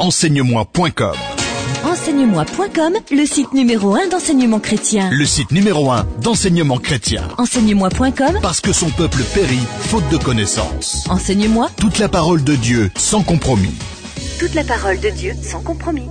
enseigne-moi.com. Enseigne-moi.com, le site numéro 1 d'enseignement chrétien. Le site numéro 1 d'enseignement chrétien. Enseigne-moi.com, Parce que son peuple périt faute de connaissance. Enseigne-moi. Toute la parole de Dieu sans compromis. Toute la parole de Dieu sans compromis.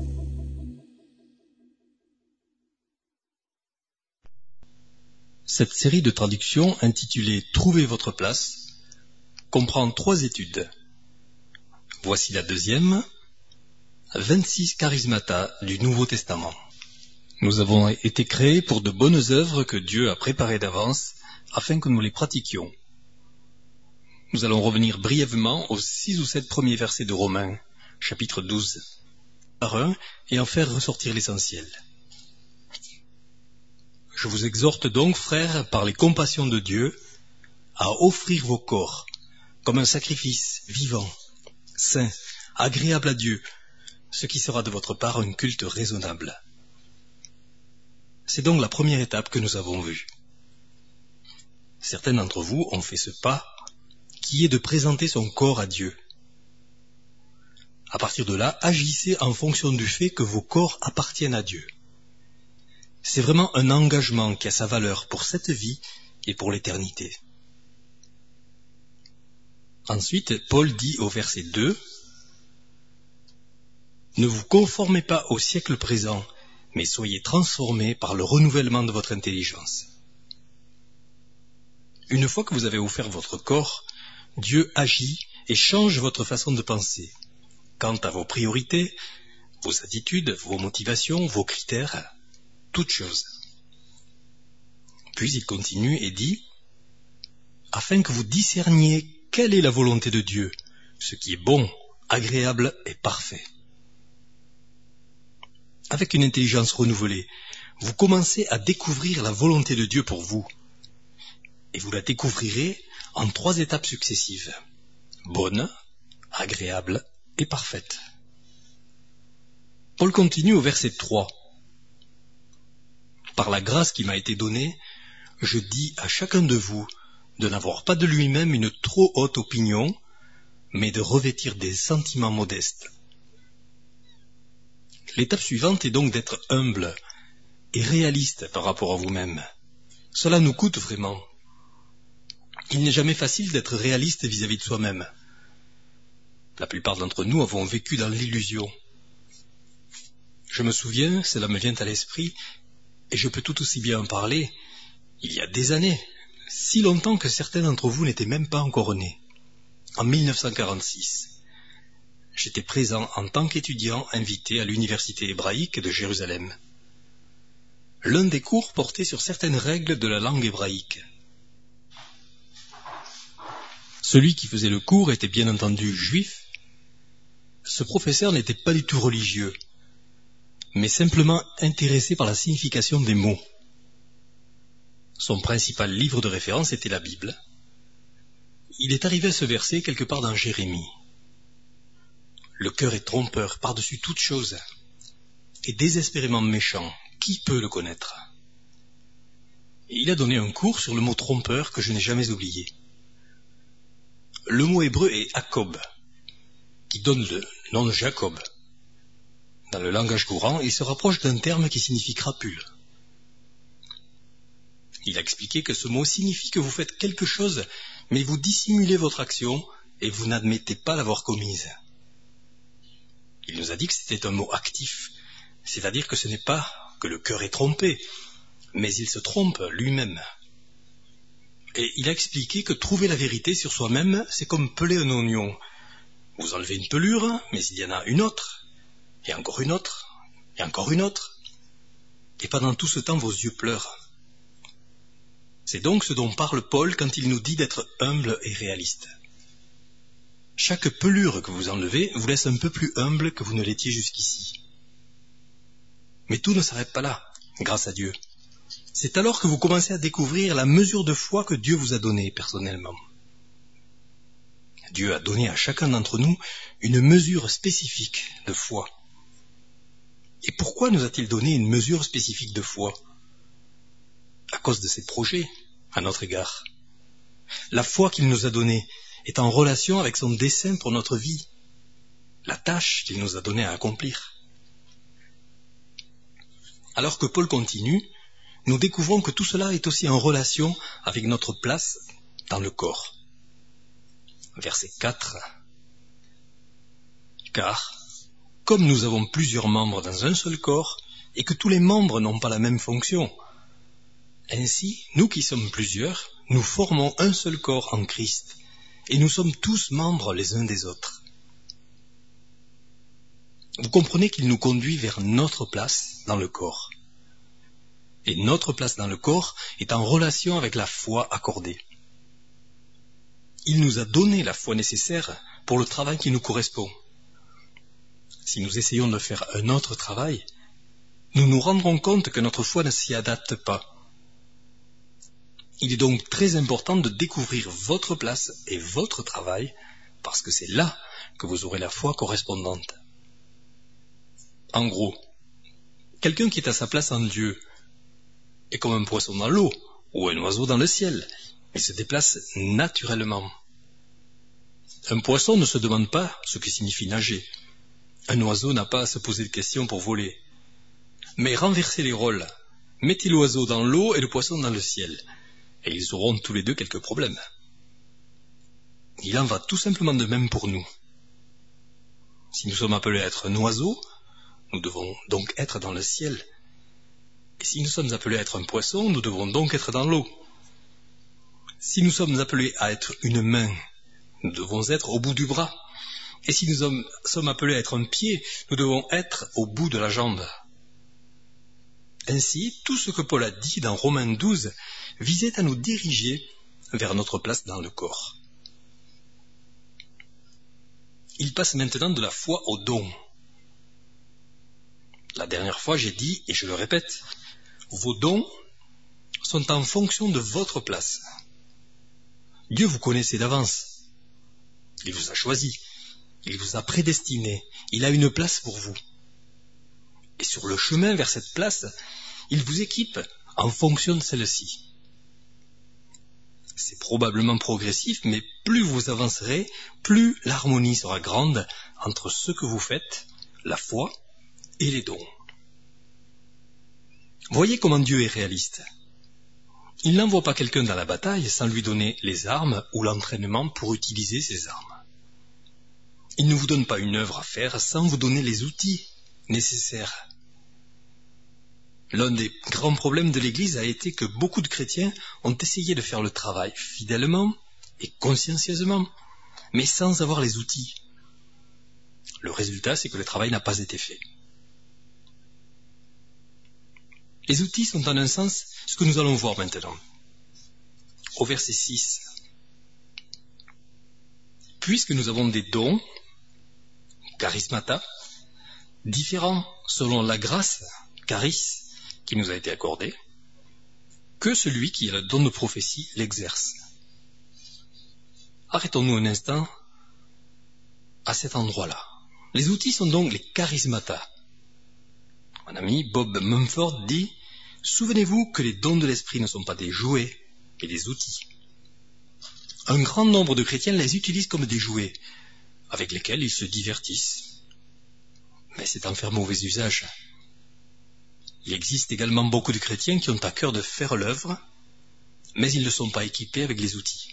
Cette série de traductions intitulée « Trouvez votre place » comprend 3 études. Voici la deuxième, 26 charismata du Nouveau Testament. Nous avons été créés pour de bonnes œuvres que Dieu a préparées d'avance afin que nous les pratiquions. Nous allons revenir brièvement aux 6 ou 7 premiers versets de Romains, chapitre 12, par un, et en faire ressortir l'essentiel. Je vous exhorte donc, frères, par les compassions de Dieu, à offrir vos corps comme un sacrifice vivant, saint, agréable à Dieu, ce qui sera de votre part un culte raisonnable. C'est donc la première étape que nous avons vue. Certains d'entre vous ont fait ce pas, qui est de présenter son corps à Dieu. À partir de là, agissez en fonction du fait que vos corps appartiennent à Dieu. C'est vraiment un engagement qui a sa valeur pour cette vie et pour l'éternité. Ensuite, Paul dit au verset 2, « Ne vous conformez pas au siècle présent, mais soyez transformés par le renouvellement de votre intelligence. » Une fois que vous avez offert votre corps, Dieu agit et change votre façon de penser. Quant à vos priorités, vos attitudes, vos motivations, vos critères, toutes choses. Puis il continue et dit, « Afin que vous discerniez quelle est la volonté de Dieu, ce qui est bon, agréable et parfait. » Avec une intelligence renouvelée, vous commencez à découvrir la volonté de Dieu pour vous. Et vous la découvrirez en 3 étapes successives. Bonne, agréable et parfaite. Paul continue au verset 3. « Par la grâce qui m'a été donnée, je dis à chacun de vous de n'avoir pas de lui-même une trop haute opinion, mais de revêtir des sentiments modestes. » L'étape suivante est donc d'être humble et réaliste par rapport à vous-même. Cela nous coûte vraiment. Il n'est jamais facile d'être réaliste vis-à-vis de soi-même. La plupart d'entre nous avons vécu dans l'illusion. Je me souviens, cela me vient à l'esprit, et je peux tout aussi bien en parler, il y a des années, si longtemps que certains d'entre vous n'étaient même pas encore nés. En 1946, j'étais présent en tant qu'étudiant invité à l'université hébraïque de Jérusalem. L'un des cours portait sur certaines règles de la langue hébraïque. Celui qui faisait le cours était bien entendu juif. Ce professeur n'était pas du tout religieux, mais simplement intéressé par la signification des mots. Son principal livre de référence était la Bible. Il est arrivé à ce verset quelque part dans Jérémie. « Le cœur est trompeur par-dessus toute chose, et désespérément méchant, qui peut le connaître ?» Et il a donné un cours sur le mot trompeur que je n'ai jamais oublié. Le mot hébreu est Jacob, qui donne le nom de Jacob. Dans le langage courant, il se rapproche d'un terme qui signifie crapule. Il a expliqué que ce mot signifie que vous faites quelque chose, mais vous dissimulez votre action et vous n'admettez pas l'avoir commise. Il nous a dit que c'était un mot actif, c'est-à-dire que ce n'est pas que le cœur est trompé, mais il se trompe lui-même. Et il a expliqué que trouver la vérité sur soi-même, c'est comme peler un oignon. Vous enlevez une pelure, mais il y en a une autre, et encore une autre, et encore une autre. Et pendant tout ce temps, vos yeux pleurent. C'est donc ce dont parle Paul quand il nous dit d'être humble et réaliste. Chaque pelure que vous enlevez vous laisse un peu plus humble que vous ne l'étiez jusqu'ici. Mais tout ne s'arrête pas là, grâce à Dieu. C'est alors que vous commencez à découvrir la mesure de foi que Dieu vous a donnée personnellement. Dieu a donné à chacun d'entre nous une mesure spécifique de foi. Et pourquoi nous a-t-il donné une mesure spécifique de foi ? À cause de ses projets à notre égard. La foi qu'il nous a donnée est en relation avec son dessein pour notre vie. la tâche qu'il nous a donnée à accomplir. Alors que Paul continue, nous découvrons que tout cela est aussi en relation avec notre place dans le corps. Verset 4. Car, comme nous avons plusieurs membres dans un seul corps, et que tous les membres n'ont pas la même fonction, ainsi, nous qui sommes plusieurs, nous formons un seul corps en Christ, et nous sommes tous membres les uns des autres. Vous comprenez qu'il nous conduit vers notre place dans le corps. Et notre place dans le corps est en relation avec la foi accordée. Il nous a donné la foi nécessaire pour le travail qui nous correspond. Si nous essayons de faire un autre travail, nous nous rendrons compte que notre foi ne s'y adapte pas. Il est donc très important de découvrir votre place et votre travail, parce que c'est là que vous aurez la foi correspondante. En gros, quelqu'un qui est à sa place en Dieu est comme un poisson dans l'eau ou un oiseau dans le ciel. Il se déplace naturellement. Un poisson ne se demande pas ce que signifie nager. Un oiseau n'a pas à se poser de questions pour voler. Mais renversez les rôles. Mettez l'oiseau dans l'eau et le poisson dans le ciel. Et ils auront tous les deux quelques problèmes. Il en va tout simplement de même pour nous. Si nous sommes appelés à être un oiseau, nous devons donc être dans le ciel. Et si nous sommes appelés à être un poisson, nous devons donc être dans l'eau. Si nous sommes appelés à être une main, nous devons être au bout du bras. Et si nous sommes appelés à être un pied, nous devons être au bout de la jambe. Ainsi, tout ce que Paul a dit dans Romains 12 visait à nous diriger vers notre place dans le corps. Il passe maintenant de la foi au don. La dernière fois, j'ai dit, et je le répète, vos dons sont en fonction de votre place. Dieu vous connaissait d'avance. Il vous a choisi. Il vous a prédestiné. Il a une place pour vous. Et sur le chemin vers cette place, il vous équipe en fonction de celle-ci. C'est probablement progressif, mais plus vous avancerez, plus l'harmonie sera grande entre ce que vous faites, la foi et les dons. Voyez comment Dieu est réaliste. Il n'envoie pas quelqu'un dans la bataille sans lui donner les armes ou l'entraînement pour utiliser ces armes. Il ne vous donne pas une œuvre à faire sans vous donner les outils nécessaires. L'un des grands problèmes de l'Église a été que beaucoup de chrétiens ont essayé de faire le travail fidèlement et consciencieusement, mais sans avoir les outils. Le résultat, c'est que le travail n'a pas été fait. Les outils sont en un sens ce que nous allons voir maintenant. Au verset 6. Puisque nous avons des dons, charismata, différents selon la grâce, charis, qui nous a été accordée, que celui qui a le don de prophétie l'exerce. Arrêtons-nous un instant à cet endroit-là. Les outils sont donc les charismata. Mon ami Bob Mumford dit « Souvenez-vous que les dons de l'esprit ne sont pas des jouets, mais des outils. » Un grand nombre de chrétiens les utilisent comme des jouets, avec lesquels ils se divertissent. Mais c'est en faire mauvais usage. Il existe également beaucoup de chrétiens qui ont à cœur de faire l'œuvre, mais ils ne sont pas équipés avec les outils.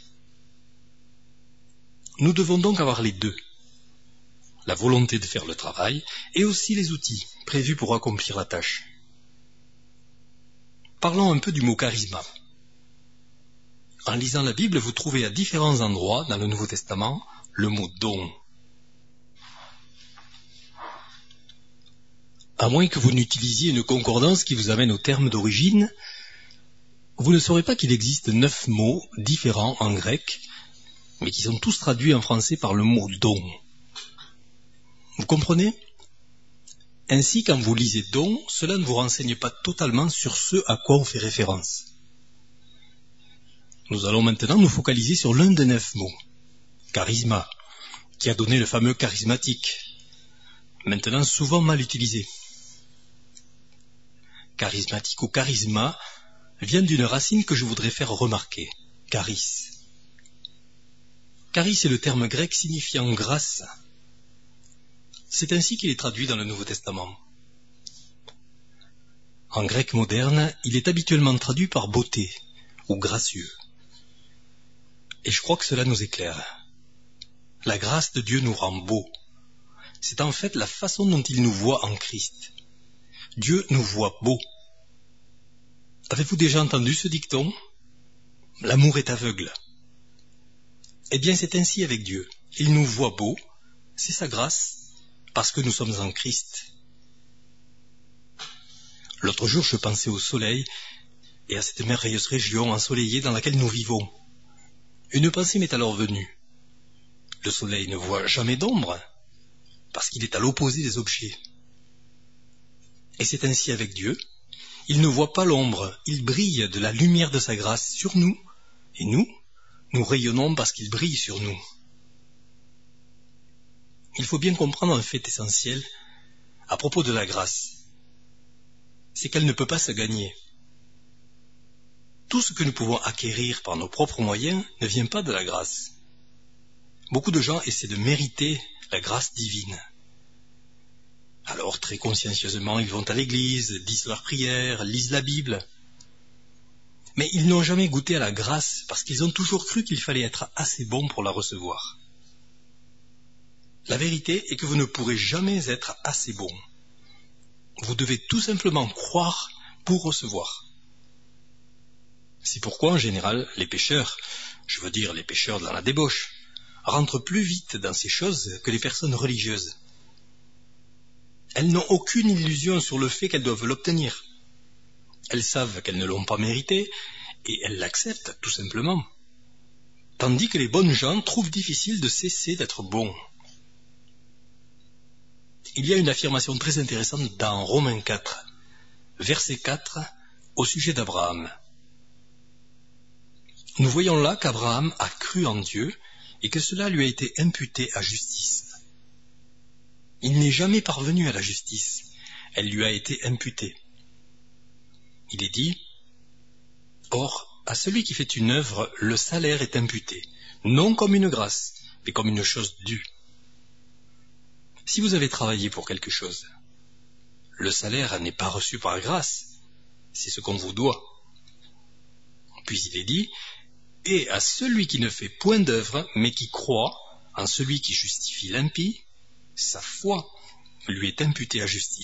Nous devons donc avoir les deux. La volonté de faire le travail et aussi les outils prévus pour accomplir la tâche. Parlons un peu du mot charisma. En lisant la Bible, vous trouvez à différents endroits dans le Nouveau Testament le mot don. À moins que vous n'utilisiez une concordance qui vous amène au terme d'origine, vous ne saurez pas qu'il existe 9 mots différents en grec, mais qui sont tous traduits en français par le mot don. Vous comprenez ? Ainsi, quand vous lisez don, cela ne vous renseigne pas totalement sur ce à quoi on fait référence. Nous allons maintenant nous focaliser sur l'un des 9 mots, charisma, qui a donné le fameux charismatique, maintenant souvent mal utilisé. Charismatique ou charisma vient d'une racine que je voudrais faire remarquer, charis. Charis est le terme grec signifiant grâce. C'est ainsi qu'il est traduit dans le Nouveau Testament. En grec moderne, il est habituellement traduit par beauté ou gracieux. Et je crois que cela nous éclaire. La grâce de Dieu nous rend beaux. C'est en fait la façon dont il nous voit en Christ. Dieu nous voit beaux. Avez-vous déjà entendu ce dicton ? L'amour est aveugle. Eh bien, c'est ainsi avec Dieu. Il nous voit beaux, c'est sa grâce, parce que nous sommes en Christ. L'autre jour, je pensais au soleil et à cette merveilleuse région ensoleillée dans laquelle nous vivons. Une pensée m'est alors venue. Le soleil ne voit jamais d'ombre, parce qu'il est à l'opposé des objets. Et c'est ainsi avec Dieu. Il ne voit pas l'ombre, il brille de la lumière de sa grâce sur nous, et nous rayonnons parce qu'il brille sur nous. Il faut bien comprendre un fait essentiel à propos de la grâce. C'est qu'elle ne peut pas se gagner. Tout ce que nous pouvons acquérir par nos propres moyens ne vient pas de la grâce. Beaucoup de gens essaient de mériter la grâce divine. Alors, très consciencieusement, ils vont à l'église, disent leurs prières, lisent la Bible. Mais ils n'ont jamais goûté à la grâce parce qu'ils ont toujours cru qu'il fallait être assez bon pour la recevoir. La vérité est que vous ne pourrez jamais être assez bon. Vous devez tout simplement croire pour recevoir. C'est pourquoi, en général, les pécheurs, je veux dire les pécheurs dans la débauche, rentrent plus vite dans ces choses que les personnes religieuses. Elles n'ont aucune illusion sur le fait qu'elles doivent l'obtenir. Elles savent qu'elles ne l'ont pas mérité et elles l'acceptent tout simplement. Tandis que les bonnes gens trouvent difficile de cesser d'être bons. Il y a une affirmation très intéressante dans Romains 4, verset 4, au sujet d'Abraham. Nous voyons là qu'Abraham a cru en Dieu et que cela lui a été imputé à justice. Il n'est jamais parvenu à la justice, elle lui a été imputée. Il est dit, « Or, à celui qui fait une œuvre, le salaire est imputé, non comme une grâce, mais comme une chose due. » Si vous avez travaillé pour quelque chose, le salaire n'est pas reçu par grâce, c'est ce qu'on vous doit. Puis il est dit, « Et à celui qui ne fait point d'œuvre, mais qui croit en celui qui justifie l'impie, sa foi lui est imputée à justice. »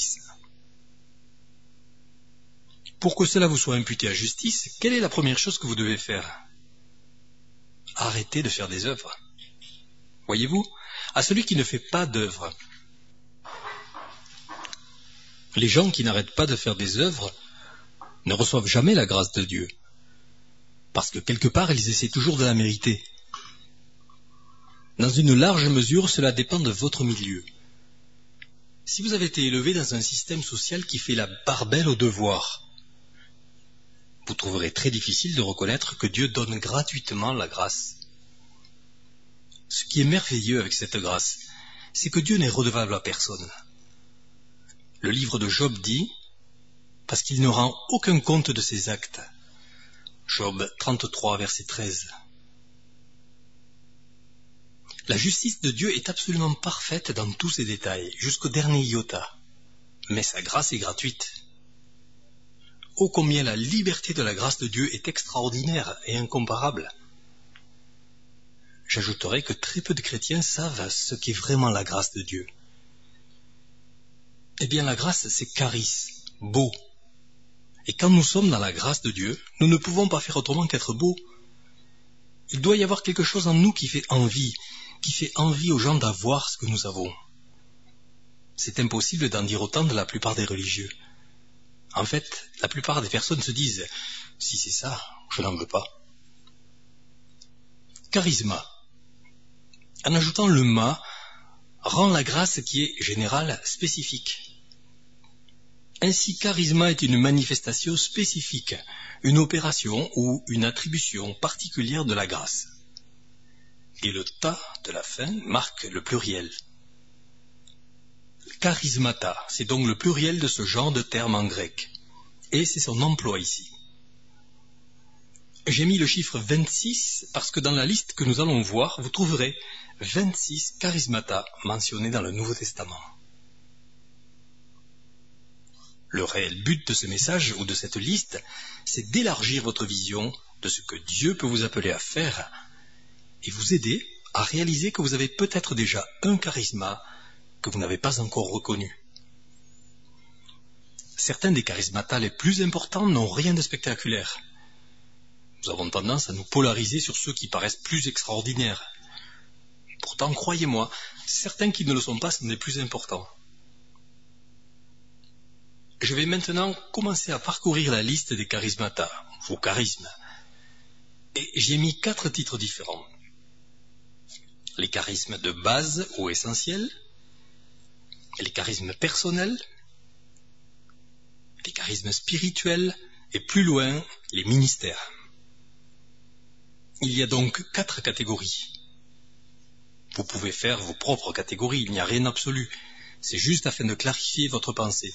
Pour que cela vous soit imputé à justice, quelle est la première chose que vous devez faire ? Arrêtez de faire des œuvres. Voyez-vous, à celui qui ne fait pas d'œuvre, les gens qui n'arrêtent pas de faire des œuvres ne reçoivent jamais la grâce de Dieu, parce que quelque part ils essaient toujours de la mériter. Dans une large mesure, cela dépend de votre milieu. Si vous avez été élevé dans un système social qui fait la part belle au devoir, vous trouverez très difficile de reconnaître que Dieu donne gratuitement la grâce. Ce qui est merveilleux avec cette grâce, c'est que Dieu n'est redevable à personne. Le livre de Job dit, parce qu'il ne rend aucun compte de ses actes. Job 33, verset 13. La justice de Dieu est absolument parfaite dans tous ses détails, jusqu'au dernier iota. Mais sa grâce est gratuite. Ô combien la liberté de la grâce de Dieu est extraordinaire et incomparable. J'ajouterai que très peu de chrétiens savent ce qu'est vraiment la grâce de Dieu. Eh bien, la grâce, c'est charis, beau. Et quand nous sommes dans la grâce de Dieu, nous ne pouvons pas faire autrement qu'être beaux. Il doit y avoir quelque chose en nous qui fait envie aux gens d'avoir ce que nous avons. C'est impossible d'en dire autant de la plupart des religieux. En fait, la plupart des personnes se disent « Si c'est ça, je n'en veux pas ». Charisme. En ajoutant le « ma », rend la grâce qui est générale spécifique. Ainsi, charisme est une manifestation spécifique, une opération ou une attribution particulière de la grâce. Et le « ta » de la fin marque le pluriel. Charismata, c'est donc le pluriel de ce genre de terme en grec. Et c'est son emploi ici. J'ai mis le chiffre 26 parce que dans la liste que nous allons voir, vous trouverez 26 charismata mentionnés dans le Nouveau Testament. Le réel but de ce message ou de cette liste, c'est d'élargir votre vision de ce que Dieu peut vous appeler à faire et vous aider à réaliser que vous avez peut-être déjà un charisme que vous n'avez pas encore reconnu. Certains des charismatas les plus importants n'ont rien de spectaculaire. Nous avons tendance à nous polariser sur ceux qui paraissent plus extraordinaires. Pourtant, croyez-moi, certains qui ne le sont pas sont les plus importants. Je vais maintenant commencer à parcourir la liste des charismatas, vos charismes. Et j'ai mis 4 titres différents. Les charismes de base ou essentiels, les charismes personnels, les charismes spirituels et plus loin, les ministères. Il y a donc 4 catégories. Vous pouvez faire vos propres catégories, il n'y a rien d'absolu. C'est juste afin de clarifier votre pensée.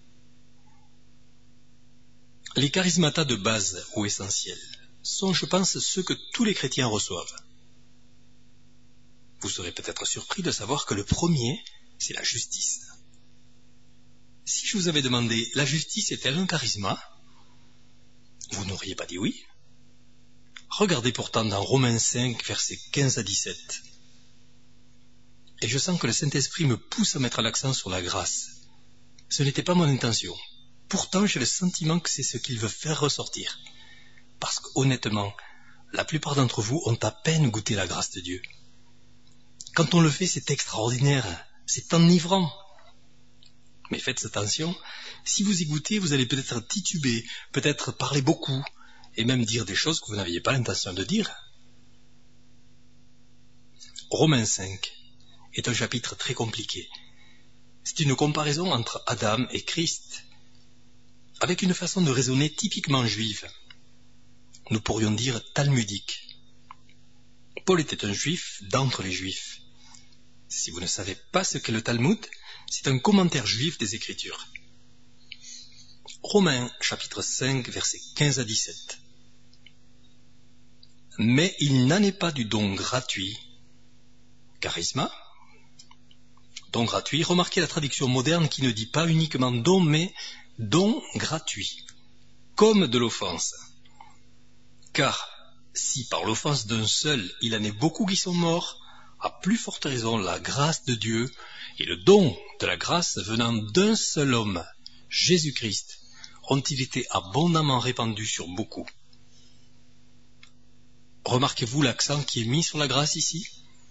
Les charismatas de base ou essentiels sont, je pense, ceux que tous les chrétiens reçoivent. Vous serez peut-être surpris de savoir que le premier, c'est la justice. Si je vous avais demandé, la justice est-elle un charisme? Vous n'auriez pas dit oui. Regardez pourtant dans Romains 5, versets 15 à 17. Et je sens que le Saint-Esprit me pousse à mettre l'accent sur la grâce. Ce n'était pas mon intention. Pourtant, j'ai le sentiment que c'est ce qu'il veut faire ressortir. Parce qu'honnêtement, la plupart d'entre vous ont à peine goûté la grâce de Dieu. Quand on le fait, c'est extraordinaire, c'est enivrant. Mais faites attention, si vous y goûtez, vous allez peut-être tituber, peut-être parler beaucoup, et même dire des choses que vous n'aviez pas l'intention de dire. Romains 5 est un chapitre très compliqué. C'est une comparaison entre Adam et Christ, avec une façon de raisonner typiquement juive. Nous pourrions dire talmudique. Paul était un juif d'entre les juifs. Si vous ne savez pas ce qu'est le Talmud, c'est un commentaire juif des Écritures. Romains chapitre 5, versets 15 à 17. Mais il n'en est pas du don gratuit. Charisma. Don gratuit. Remarquez la traduction moderne qui ne dit pas uniquement don, mais don gratuit. Comme de l'offense. Car si par l'offense d'un seul il en est beaucoup qui sont morts, à plus forte raison la grâce de Dieu et le don de la grâce venant d'un seul homme, Jésus-Christ, ont-ils été abondamment répandus sur beaucoup. Remarquez-vous l'accent qui est mis sur la grâce ici?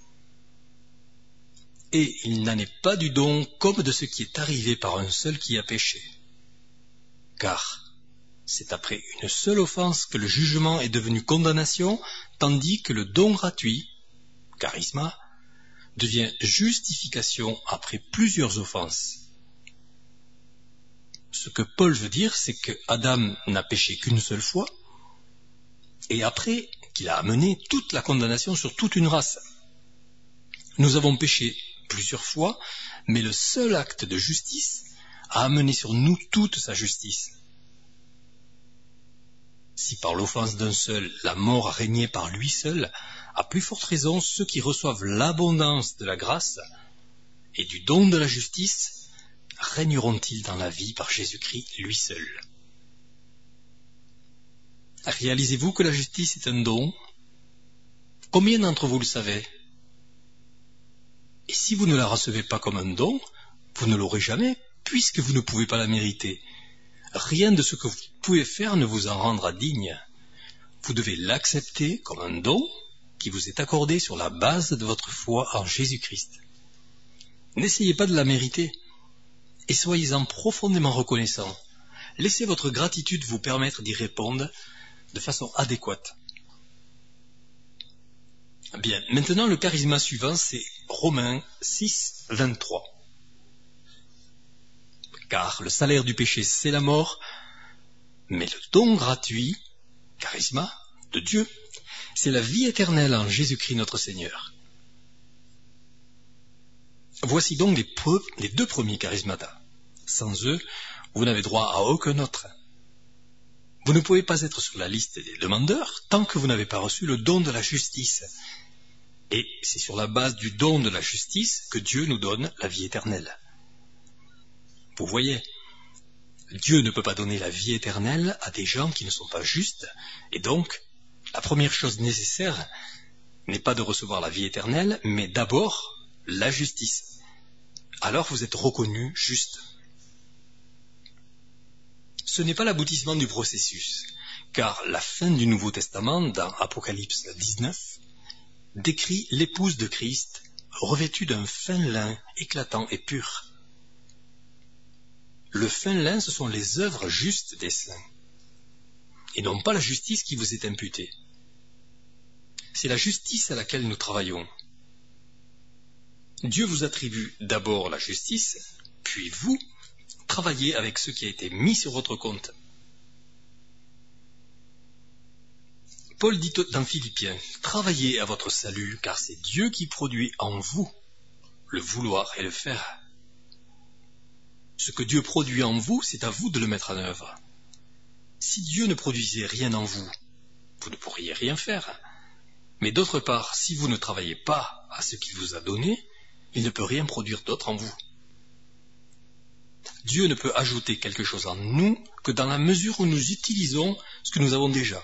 Et il n'en est pas du don comme de ce qui est arrivé par un seul qui a péché. Car c'est après une seule offense que le jugement est devenu condamnation, tandis que le don gratuit, charisma, devient justification après plusieurs offenses. Ce que Paul veut dire, c'est que Adam n'a péché qu'une seule fois, et après qu'il a amené toute la condamnation sur toute une race. Nous avons péché plusieurs fois, mais le seul acte de justice a amené sur nous toute sa justice. Si par l'offense d'un seul, la mort a régné par lui seul, à plus forte raison, ceux qui reçoivent l'abondance de la grâce et du don de la justice, régneront-ils dans la vie par Jésus-Christ lui seul. Réalisez-vous que la justice est un don? Combien d'entre vous le savez? Et si vous ne la recevez pas comme un don, vous ne l'aurez jamais, puisque vous ne pouvez pas la mériter. Rien de ce que vous pouvez faire ne vous en rendra digne. Vous devez l'accepter comme un don qui vous est accordé sur la base de votre foi en Jésus-Christ. N'essayez pas de la mériter et soyez-en profondément reconnaissant. Laissez votre gratitude vous permettre d'y répondre de façon adéquate. Bien, maintenant le charisme suivant, c'est Romains 6, 23. Car le salaire du péché, c'est la mort, mais le don gratuit, charisma, de Dieu, c'est la vie éternelle en Jésus-Christ notre Seigneur. Voici donc les 2 premiers charismatas. Sans eux, vous n'avez droit à aucun autre. Vous ne pouvez pas être sur la liste des demandeurs tant que vous n'avez pas reçu le don de la justice. Et c'est sur la base du don de la justice que Dieu nous donne la vie éternelle. Vous voyez, Dieu ne peut pas donner la vie éternelle à des gens qui ne sont pas justes, et donc, la première chose nécessaire n'est pas de recevoir la vie éternelle, mais d'abord la justice. Alors vous êtes reconnu juste. Ce n'est pas l'aboutissement du processus, car la fin du Nouveau Testament, dans Apocalypse 19, décrit l'épouse de Christ revêtue d'un fin lin éclatant et pur. Le fin lin, ce sont les œuvres justes des saints, et non pas la justice qui vous est imputée. C'est la justice à laquelle nous travaillons. Dieu vous attribue d'abord la justice, puis vous, travaillez avec ce qui a été mis sur votre compte. Paul dit dans Philippiens, « Travaillez à votre salut, car c'est Dieu qui produit en vous le vouloir et le faire. » Ce que Dieu produit en vous, c'est à vous de le mettre en œuvre. Si Dieu ne produisait rien en vous, vous ne pourriez rien faire. Mais d'autre part, si vous ne travaillez pas à ce qu'il vous a donné, il ne peut rien produire d'autre en vous. Dieu ne peut ajouter quelque chose en nous que dans la mesure où nous utilisons ce que nous avons déjà.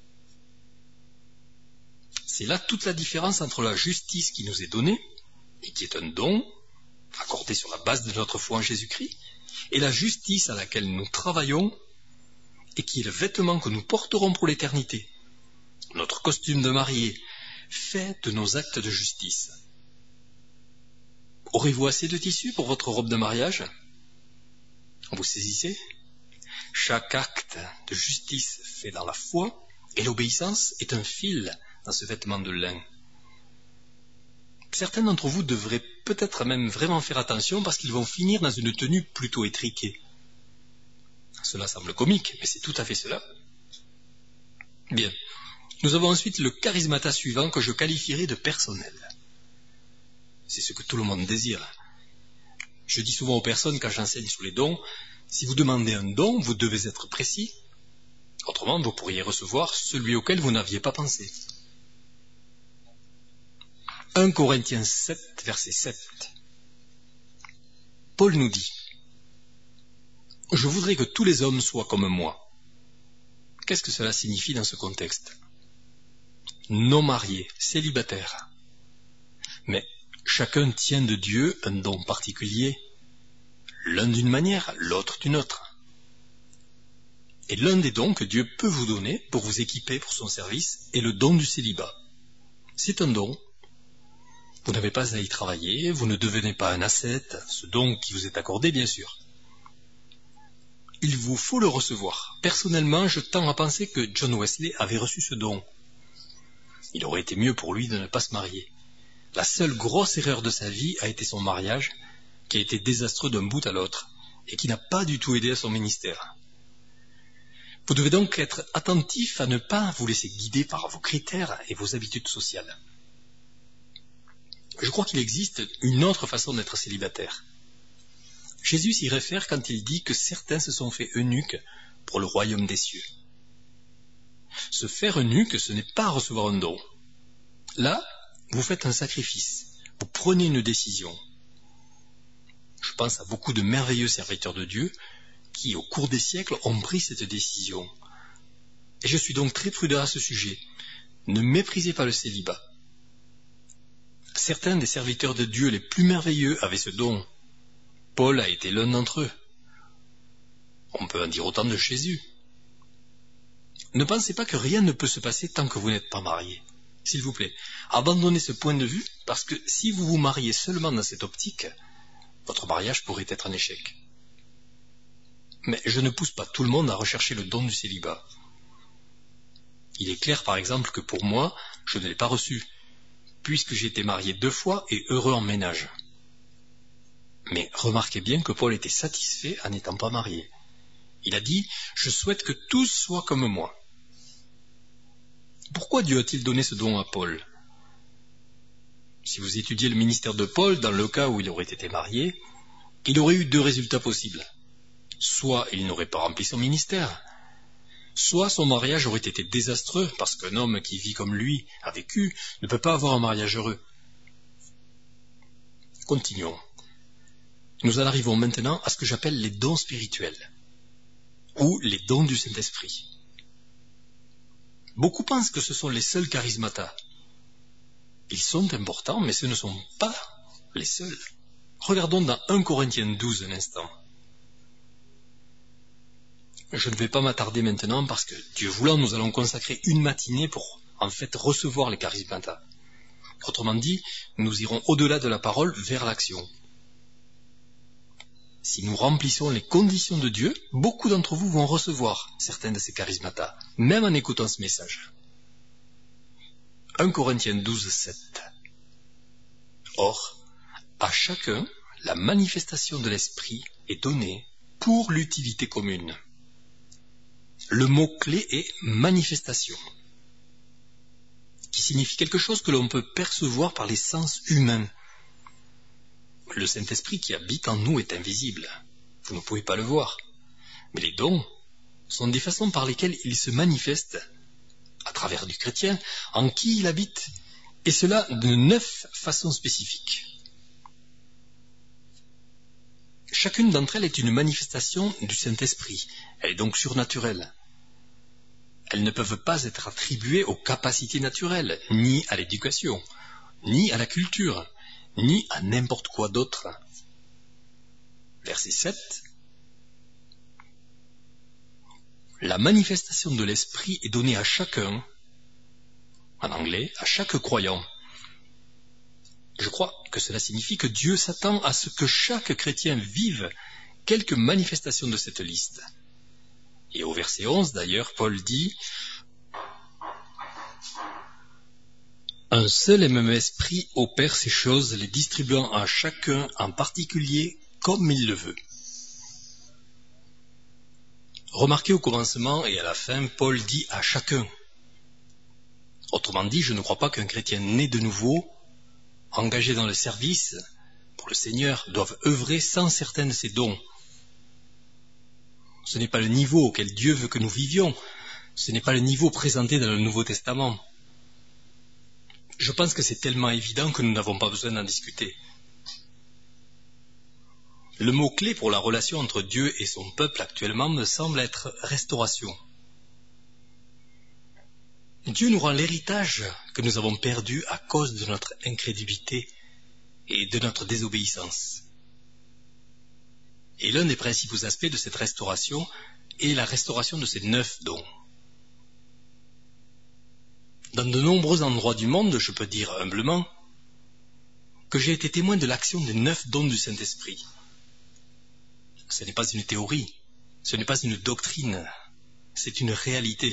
C'est là toute la différence entre la justice qui nous est donnée, et qui est un don, accordé sur la base de notre foi en Jésus-Christ, et la justice à laquelle nous travaillons, et qui est le vêtement que nous porterons pour l'éternité. Notre costume de mariée, fait de nos actes de justice. Aurez-vous assez de tissu pour votre robe de mariage? Vous saisissez? Chaque acte de justice fait dans la foi et l'obéissance est un fil dans ce vêtement de lin. Certains d'entre vous devraient peut-être même vraiment faire attention parce qu'ils vont finir dans une tenue plutôt étriquée. Cela semble comique, mais c'est tout à fait cela. Bien. Nous avons ensuite le charismata suivant que je qualifierais de personnel. C'est ce que tout le monde désire. Je dis souvent aux personnes quand j'enseigne sur les dons, si vous demandez un don, vous devez être précis. Autrement, vous pourriez recevoir celui auquel vous n'aviez pas pensé. 1 Corinthiens 7, verset 7. Paul nous dit, « Je voudrais que tous les hommes soient comme moi. » Qu'est-ce que cela signifie dans ce contexte? Non mariés, célibataires. Mais chacun tient de Dieu un don particulier, l'un d'une manière, l'autre d'une autre. Et l'un des dons que Dieu peut vous donner pour vous équiper pour son service est le don du célibat. C'est un don. Vous n'avez pas à y travailler, vous ne devenez pas un ascète, ce don qui vous est accordé bien sûr. Il vous faut le recevoir. Personnellement, je tends à penser que John Wesley avait reçu ce don. Il aurait été mieux pour lui de ne pas se marier. La seule grosse erreur de sa vie a été son mariage, qui a été désastreux d'un bout à l'autre, et qui n'a pas du tout aidé à son ministère. Vous devez donc être attentif à ne pas vous laisser guider par vos critères et vos habitudes sociales. Je crois qu'il existe une autre façon d'être célibataire. Jésus s'y réfère quand il dit que certains se sont fait eunuques pour le royaume des cieux. Se faire eunuque, ce n'est pas recevoir un don. Là, vous faites un sacrifice, vous prenez une décision. Je pense à beaucoup de merveilleux serviteurs de Dieu qui, au cours des siècles, ont pris cette décision. Et je suis donc très prudent à ce sujet. Ne méprisez pas le célibat. Certains des serviteurs de Dieu les plus merveilleux avaient ce don. Paul a été l'un d'entre eux. On peut en dire autant de Jésus. Ne pensez pas que rien ne peut se passer tant que vous n'êtes pas marié. S'il vous plaît, abandonnez ce point de vue, parce que si vous vous mariez seulement dans cette optique, votre mariage pourrait être un échec. Mais je ne pousse pas tout le monde à rechercher le don du célibat. Il est clair par exemple que pour moi, je ne l'ai pas reçu, puisque j'ai été marié 2 fois et heureux en ménage. Mais remarquez bien que Paul était satisfait en n'étant pas marié. Il a dit « Je souhaite que tous soient comme moi ». Pourquoi Dieu a-t-il donné ce don à Paul? Si vous étudiez le ministère de Paul, dans le cas où il aurait été marié, il aurait eu 2 résultats possibles. Soit il n'aurait pas rempli son ministère, Soit son mariage aurait été désastreux, parce qu'un homme qui vit comme lui a vécu ne peut pas avoir un mariage heureux. Continuons. Nous en arrivons maintenant à ce que j'appelle les dons spirituels, ou les dons du Saint-Esprit. Beaucoup pensent que ce sont les seuls charismatas. Ils sont importants, mais ce ne sont pas les seuls. Regardons dans 1 Corinthiens 12 un instant. Je ne vais pas m'attarder maintenant parce que, Dieu voulant, nous allons consacrer une matinée pour, en fait, recevoir les charismatas. Autrement dit, nous irons au-delà de la parole vers l'action. Si nous remplissons les conditions de Dieu, beaucoup d'entre vous vont recevoir certains de ces charismatas, même en écoutant ce message. 1 Corinthiens 12, 7. Or, à chacun, la manifestation de l'Esprit est donnée pour l'utilité commune. Le mot-clé est manifestation, qui signifie quelque chose que l'on peut percevoir par les sens humains. Le Saint-Esprit qui habite en nous est invisible. Vous ne pouvez pas le voir. Mais les dons sont des façons par lesquelles il se manifeste, à travers du chrétien, en qui il habite, et cela de 9 façons spécifiques. Chacune d'entre elles est une manifestation du Saint-Esprit. Elle est donc surnaturelle. Elles ne peuvent pas être attribuées aux capacités naturelles, ni à l'éducation, ni à la culture, ni à n'importe quoi d'autre. Verset 7. La manifestation de l'Esprit est donnée à chacun, en anglais, à chaque croyant. Je crois que cela signifie que Dieu s'attend à ce que chaque chrétien vive quelque manifestation de cette liste. Et au verset 11, d'ailleurs, Paul dit « Un seul et même esprit opère ces choses, les distribuant à chacun en particulier comme il le veut. » Remarquez au commencement et à la fin, Paul dit « à chacun ». Autrement dit, je ne crois pas qu'un chrétien né de nouveau, engagé dans le service pour le Seigneur, doive œuvrer sans certains de ses dons. Ce n'est pas le niveau auquel Dieu veut que nous vivions. Ce n'est pas le niveau présenté dans le Nouveau Testament. Je pense que c'est tellement évident que nous n'avons pas besoin d'en discuter. Le mot-clé pour la relation entre Dieu et son peuple actuellement me semble être restauration. Dieu nous rend l'héritage que nous avons perdu à cause de notre incrédulité et de notre désobéissance. Et l'un des principaux aspects de cette restauration est la restauration de ces 9 dons. Dans de nombreux endroits du monde, je peux dire humblement que j'ai été témoin de l'action des 9 dons du Saint-Esprit. Ce n'est pas une théorie, ce n'est pas une doctrine, c'est une réalité.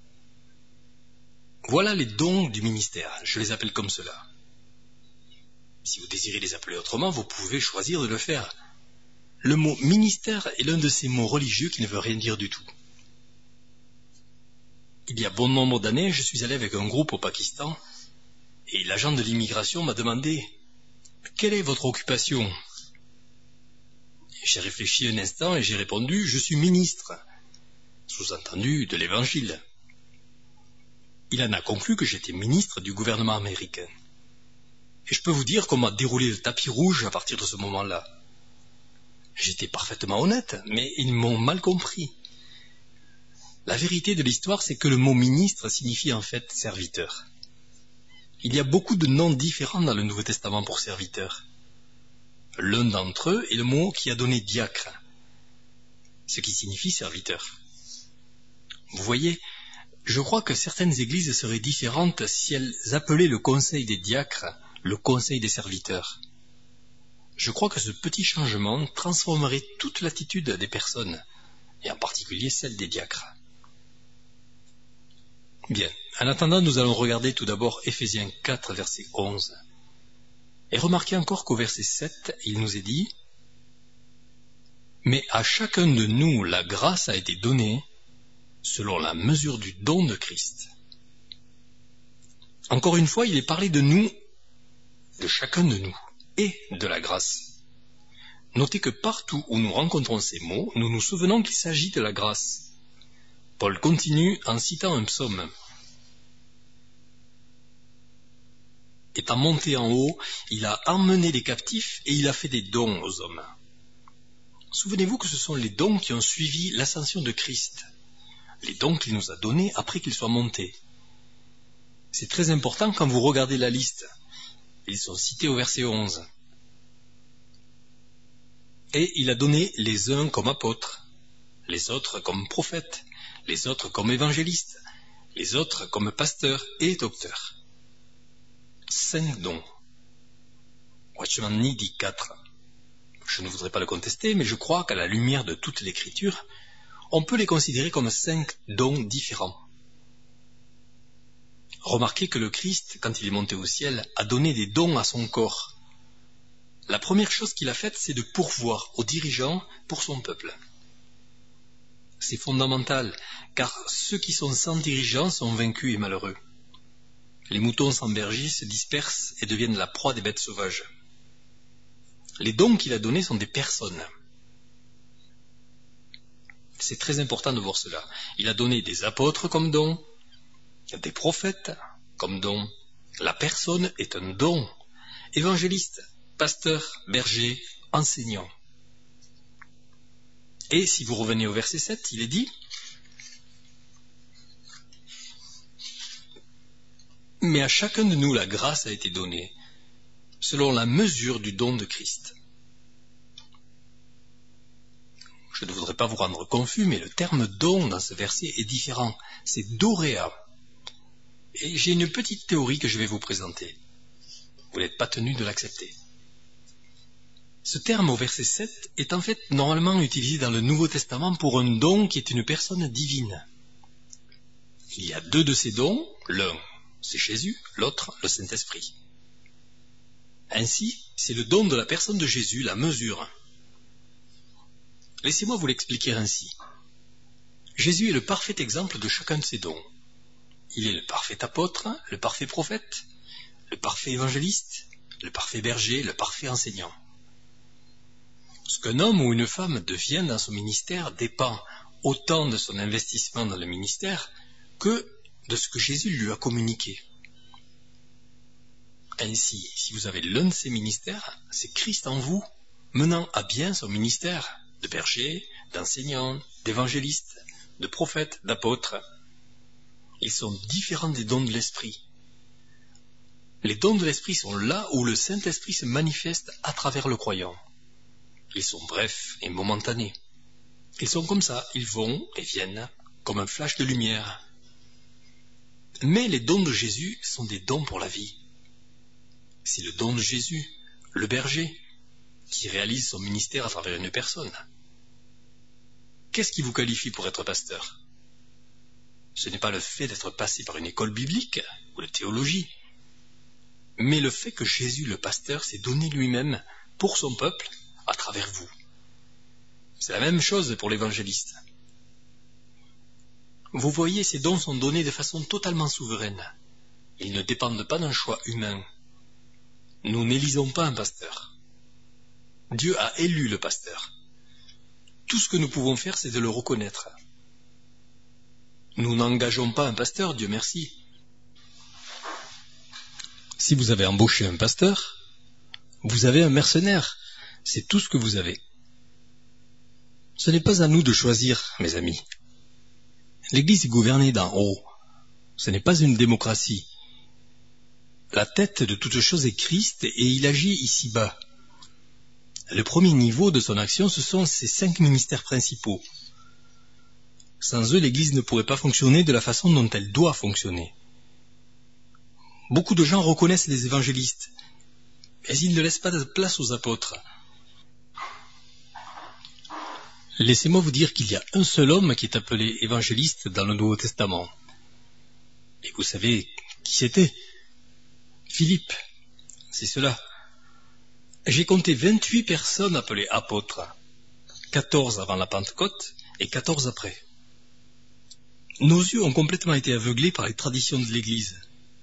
Voilà les dons du ministère, je les appelle comme cela. Si vous désirez les appeler autrement, vous pouvez choisir de le faire. Le mot ministère est l'un de ces mots religieux qui ne veut rien dire du tout. Il y a bon nombre d'années, je suis allé avec un groupe au Pakistan et l'agent de l'immigration m'a demandé « Quelle est votre occupation ?» J'ai réfléchi un instant et j'ai répondu « Je suis ministre », sous-entendu de l'Évangile. Il en a conclu que j'étais ministre du gouvernement américain. Et je peux vous dire qu'on m'a déroulé le tapis rouge à partir de ce moment-là. J'étais parfaitement honnête, mais ils m'ont mal compris. La vérité de l'histoire, c'est que le mot ministre signifie en fait serviteur. Il y a beaucoup de noms différents dans le Nouveau Testament pour serviteur. L'un d'entre eux est le mot qui a donné diacre, ce qui signifie serviteur. Vous voyez, je crois que certaines églises seraient différentes si elles appelaient le conseil des diacres le conseil des serviteurs. Je crois que ce petit changement transformerait toute l'attitude des personnes, et en particulier celle des diacres. Bien, en attendant, nous allons regarder tout d'abord Éphésiens 4, verset 11. Et remarquez encore qu'au verset 7, il nous est dit « Mais à chacun de nous, la grâce a été donnée selon la mesure du don de Christ. » Encore une fois, il est parlé de nous, de chacun de nous, et de la grâce. Notez que partout où nous rencontrons ces mots, nous nous souvenons qu'il s'agit de la grâce. Paul continue en citant un psaume. Étant monté en haut, il a emmené les captifs et il a fait des dons aux hommes. Souvenez-vous que ce sont les dons qui ont suivi l'ascension de Christ, les dons qu'il nous a donnés après qu'il soit monté. C'est très important quand vous regardez la liste. Ils sont cités au verset 11. Et il a donné les uns comme apôtres, les autres comme prophètes, les autres comme évangélistes, les autres comme pasteurs et docteurs. 5 dons. Watchman Nee dit 4. Je ne voudrais pas le contester, mais je crois qu'à la lumière de toute l'Écriture, on peut les considérer comme 5 dons différents. Remarquez que le Christ, quand il est monté au ciel, a donné des dons à son corps. La première chose qu'il a faite, c'est de pourvoir aux dirigeants pour son peuple. C'est fondamental, car ceux qui sont sans dirigeants sont vaincus et malheureux. Les moutons sans berger se dispersent et deviennent la proie des bêtes sauvages. Les dons qu'il a donnés sont des personnes. C'est très important de voir cela. Il a donné des apôtres comme don, des prophètes comme don. La personne est un don. Évangéliste, pasteur, berger, enseignant. Et si vous revenez au verset 7, il est dit « Mais à chacun de nous la grâce a été donnée, selon la mesure du don de Christ. » Je ne voudrais pas vous rendre confus, mais le terme don dans ce verset est différent. C'est doréa. Et j'ai une petite théorie que je vais vous présenter. Vous n'êtes pas tenu de l'accepter. Ce terme au verset 7 est en fait normalement utilisé dans le Nouveau Testament pour un don qui est une personne divine. Il y a 2 de ces dons, l'un c'est Jésus, l'autre le Saint-Esprit. Ainsi, c'est le don de la personne de Jésus, la mesure. Laissez-moi vous l'expliquer ainsi. Jésus est le parfait exemple de chacun de ces dons. Il est le parfait apôtre, le parfait prophète, le parfait évangéliste, le parfait berger, le parfait enseignant. Ce qu'un homme ou une femme devient dans son ministère dépend autant de son investissement dans le ministère que de ce que Jésus lui a communiqué. Ainsi, si vous avez l'un de ces ministères, c'est Christ en vous, menant à bien son ministère de berger, d'enseignant, d'évangéliste, de prophète, d'apôtre. Ils sont différents des dons de l'Esprit. Les dons de l'Esprit sont là où le Saint-Esprit se manifeste à travers le croyant. Ils sont brefs et momentanés. Ils sont comme ça, ils vont et viennent, comme un flash de lumière. Mais les dons de Jésus sont des dons pour la vie. C'est le don de Jésus, le berger, qui réalise son ministère à travers une personne. Qu'est-ce qui vous qualifie pour être pasteur? Ce n'est pas le fait d'être passé par une école biblique ou de théologie, mais le fait que Jésus, le pasteur, s'est donné lui-même pour son peuple à travers vous. C'est la même chose pour l'évangéliste. Vous voyez, ces dons sont donnés de façon totalement souveraine. Ils ne dépendent pas d'un choix humain. Nous n'élisons pas un pasteur. Dieu a élu le pasteur. Tout ce que nous pouvons faire, c'est de le reconnaître. Nous n'engageons pas un pasteur, Dieu merci. Si vous avez embauché un pasteur, vous avez un mercenaire. C'est tout ce que vous avez. Ce n'est pas à nous de choisir, mes amis. L'Église est gouvernée d'en haut. Ce n'est pas une démocratie. La tête de toute chose est Christ et il agit ici-bas. Le premier niveau de son action, ce sont ces 5 ministères principaux. Sans eux, l'Église ne pourrait pas fonctionner de la façon dont elle doit fonctionner. Beaucoup de gens reconnaissent les évangélistes, mais ils ne laissent pas de place aux apôtres. Laissez-moi vous dire qu'il y a un seul homme qui est appelé évangéliste dans le Nouveau Testament. Et vous savez qui c'était? Philippe. C'est cela. J'ai compté 28 personnes appelées apôtres, 14 avant la Pentecôte et 14 après. Nos yeux ont complètement été aveuglés par les traditions de l'Église.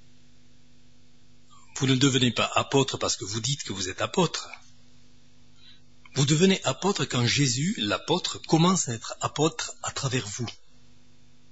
Vous ne devenez pas apôtre parce que vous dites que vous êtes apôtre. Vous devenez apôtre quand Jésus, l'apôtre, commence à être apôtre à travers vous.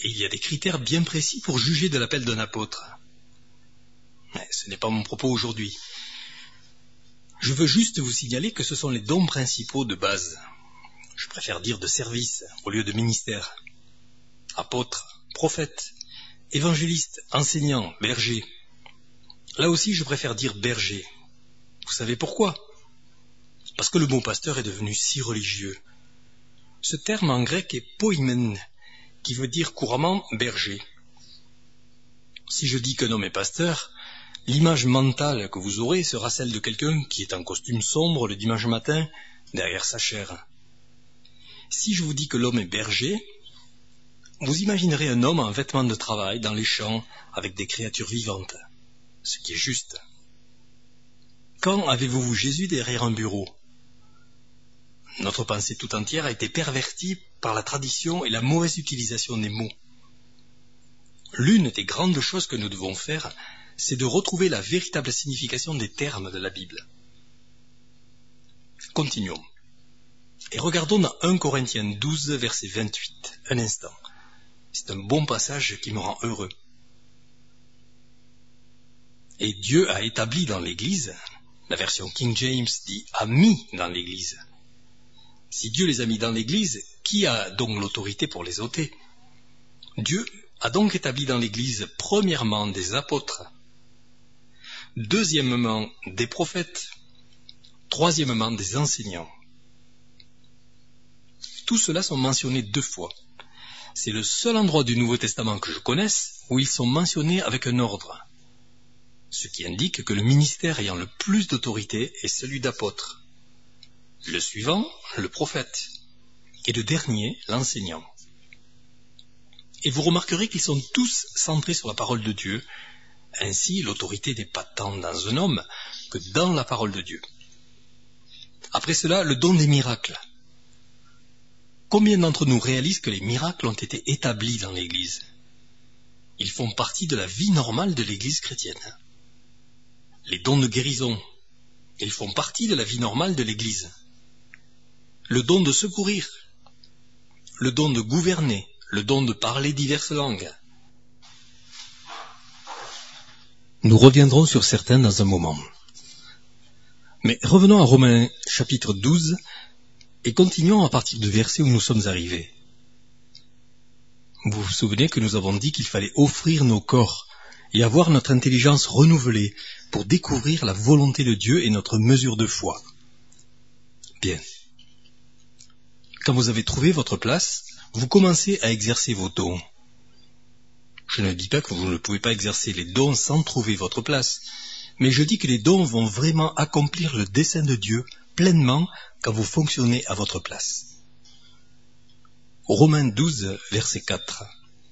Et il y a des critères bien précis pour juger de l'appel d'un apôtre. Mais ce n'est pas mon propos aujourd'hui. Je veux juste vous signaler que ce sont les dons principaux de base. Je préfère dire de service au lieu de ministère. Apôtre, prophète, évangéliste, enseignant, berger. Là aussi, je préfère dire berger. Vous savez pourquoi ? Parce que le mot pasteur est devenu si religieux. Ce terme en grec est poimen, qui veut dire couramment berger. Si je dis qu'un homme est pasteur, l'image mentale que vous aurez sera celle de quelqu'un qui est en costume sombre le dimanche matin derrière sa chaire. Si je vous dis que l'homme est berger, vous imaginerez un homme en vêtements de travail dans les champs avec des créatures vivantes, ce qui est juste. Quand avez-vous vu Jésus derrière un bureau ? Notre pensée tout entière a été pervertie par la tradition et la mauvaise utilisation des mots. L'une des grandes choses que nous devons faire, c'est de retrouver la véritable signification des termes de la Bible. Continuons. Et regardons dans 1 Corinthiens 12, verset 28. Un instant. C'est un bon passage qui me rend heureux. Et Dieu a établi dans l'Église, la version King James dit « a mis dans l'Église ». Si Dieu les a mis dans l'Église, qui a donc l'autorité pour les ôter ? Dieu a donc établi dans l'Église premièrement des apôtres, deuxièmement des prophètes, troisièmement des enseignants. Tous ceux-là sont mentionnés 2 fois. C'est le seul endroit du Nouveau Testament que je connaisse où ils sont mentionnés avec un ordre, ce qui indique que le ministère ayant le plus d'autorité est celui d'apôtre. Le suivant, le prophète, et le dernier, l'enseignant. Et vous remarquerez qu'ils sont tous centrés sur la parole de Dieu. Ainsi, l'autorité n'est pas tant dans un homme que dans la parole de Dieu. Après cela, le don des miracles. Combien d'entre nous réalisent que les miracles ont été établis dans l'Église ? Ils font partie de la vie normale de l'Église chrétienne. Les dons de guérison, ils font partie de la vie normale de l'Église. Le don de secourir, le don de gouverner, le don de parler diverses langues. Nous reviendrons sur certains dans un moment. Mais revenons à Romains chapitre 12 et continuons à partir du verset où nous sommes arrivés. Vous vous souvenez que nous avons dit qu'il fallait offrir nos corps et avoir notre intelligence renouvelée pour découvrir la volonté de Dieu et notre mesure de foi. Bien. Quand vous avez trouvé votre place, vous commencez à exercer vos dons. Je ne dis pas que vous ne pouvez pas exercer les dons sans trouver votre place, mais je dis que les dons vont vraiment accomplir le dessein de Dieu pleinement quand vous fonctionnez à votre place. Romains 12, verset 4.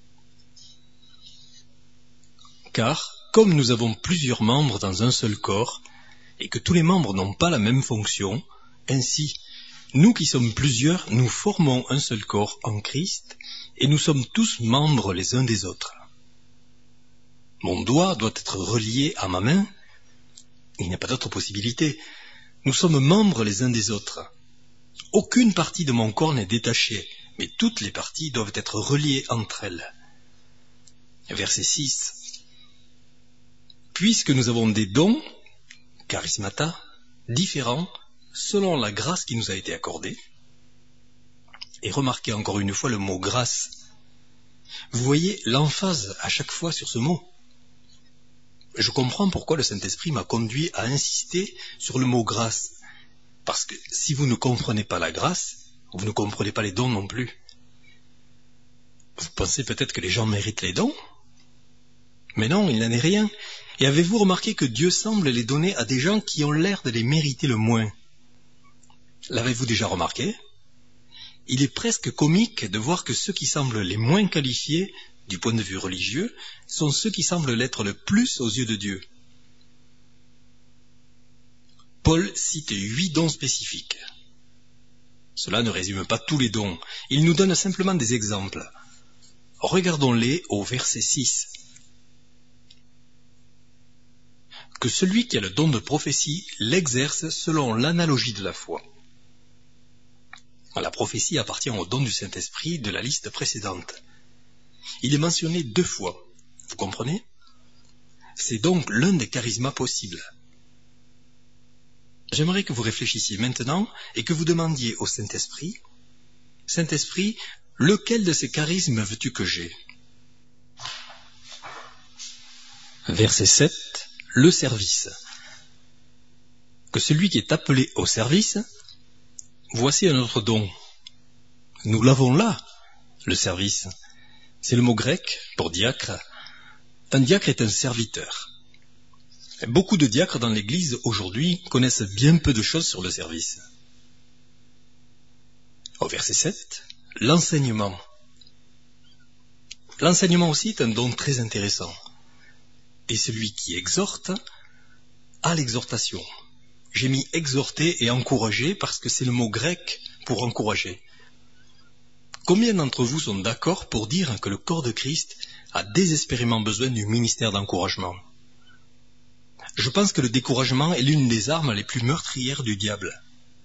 Car, comme nous avons plusieurs membres dans un seul corps, et que tous les membres n'ont pas la même fonction, ainsi, nous qui sommes plusieurs, nous formons un seul corps en Christ, et nous sommes tous membres les uns des autres. Mon doigt doit être relié à ma main. Il n'y a pas d'autre possibilité. Nous sommes membres les uns des autres. Aucune partie de mon corps n'est détachée, mais toutes les parties doivent être reliées entre elles. Verset 6. Puisque nous avons des dons, charismata, différents, selon la grâce qui nous a été accordée, et remarquez encore une fois le mot grâce. Vous voyez l'emphase à chaque fois sur ce mot. Je comprends pourquoi le Saint-Esprit m'a conduit à insister sur le mot grâce. Parce que si vous ne comprenez pas la grâce, vous ne comprenez pas les dons non plus. Vous pensez peut-être que les gens méritent les dons ? Mais non, il n'en est rien. Et avez-vous remarqué que Dieu semble les donner à des gens qui ont l'air de les mériter le moins ? L'avez-vous déjà remarqué ? Il est presque comique de voir que ceux qui semblent les moins qualifiés, du point de vue religieux, sont ceux qui semblent l'être le plus aux yeux de Dieu. Paul cite 8 dons spécifiques. Cela ne résume pas tous les dons, il nous donne simplement des exemples. Regardons-les au verset 6. Que celui qui a le don de prophétie l'exerce selon l'analogie de la foi. La prophétie appartient au don du Saint-Esprit de la liste précédente. Il est mentionné 2 fois. Vous comprenez? C'est donc l'un des charismes possibles. J'aimerais que vous réfléchissiez maintenant et que vous demandiez au Saint-Esprit, « Saint-Esprit, lequel de ces charismes veux-tu que j'aie » Verset 7, le service. Que celui qui est appelé au service, voici un autre don. Nous l'avons là, le service. C'est le mot grec pour diacre. Un diacre est un serviteur. Beaucoup de diacres dans l'Église aujourd'hui connaissent bien peu de choses sur le service. Au verset 7, l'enseignement. L'enseignement aussi est un don très intéressant. Et celui qui exhorte a l'exhortation. J'ai mis exhorter et encourager parce que c'est le mot grec pour encourager. Combien d'entre vous sont d'accord pour dire que le corps de Christ a désespérément besoin du ministère d'encouragement? Je pense que le découragement est l'une des armes les plus meurtrières du diable.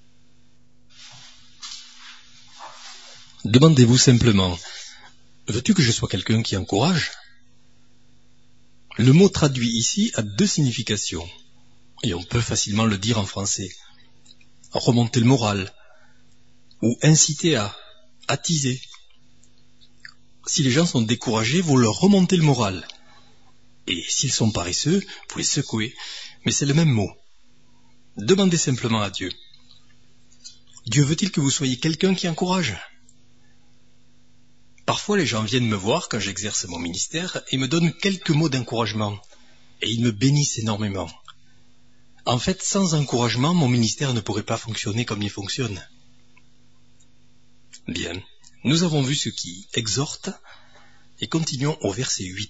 Demandez-vous simplement, veux-tu que je sois quelqu'un qui encourage? Le mot traduit ici a 2 significations, et on peut facilement le dire en français. Remonter le moral, ou inciter à, attiser. Si les gens sont découragés, vous leur remontez le moral. Et s'ils sont paresseux, vous les secouez, mais c'est le même mot. Demandez simplement à Dieu. Dieu veut-il que vous soyez quelqu'un qui encourage? Parfois les gens viennent me voir quand j'exerce mon ministère et me donnent quelques mots d'encouragement. Et ils me bénissent énormément. En fait, sans encouragement, mon ministère ne pourrait pas fonctionner comme il fonctionne. Bien, nous avons vu ce qui exhorte et continuons au verset 8.